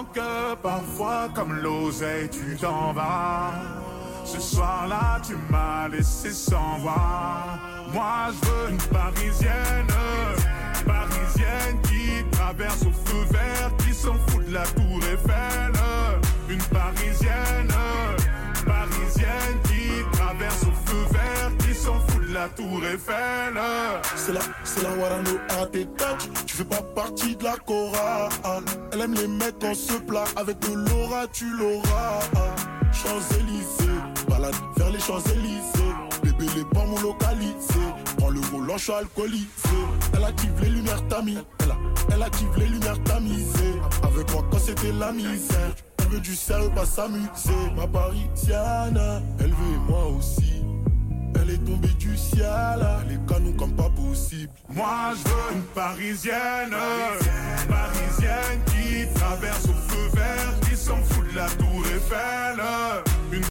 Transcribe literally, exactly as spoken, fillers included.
comprends que parfois comme l'oseille tu t'en vas. Ce soir-là tu m'as laissé sans voix. Moi je veux une parisienne, parisienne qui traverse au feu vert, qui s'en fout de la tour Eiffel. Une parisienne, parisienne qui traverse au feu vert, qui s'en fout de la tour Eiffel. C'est la, c'est la Warano à tes têtes. Tu fais pas partie de la chorale. Elle aime les mecs en se plat. Avec de l'aura tu l'auras. Champs-Élysées, balade vers les Champs-Élysées. Bébé les pommes localisés. Prends le volant, je suis alcoolisé. Elle active les lumières tamis. Elle, a, elle active les lumières tamisées. Avec moi quand c'était la misère. Elle veut du sérieux, pas s'amuser. Ma parisienne, elle veut moi aussi. Elle est tombée du ciel, elle est canon comme pas possible. Moi je veux une parisienne, parisienne, parisienne qui traverse au